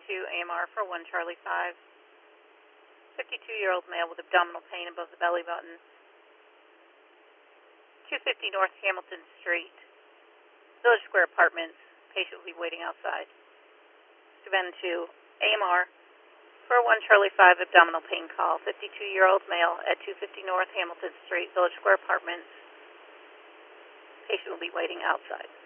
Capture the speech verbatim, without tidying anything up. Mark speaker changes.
Speaker 1: two A M R for one Charlie five. fifty-two-year-old male with abdominal pain above the belly button. two fifty North Hamilton Street, Village Square Apartments. Patient will be waiting outside. Savannah two A M R for one Charlie five abdominal pain call. fifty-two-year-old male at two fifty North Hamilton Street, Village Square Apartments. Patient will be waiting outside.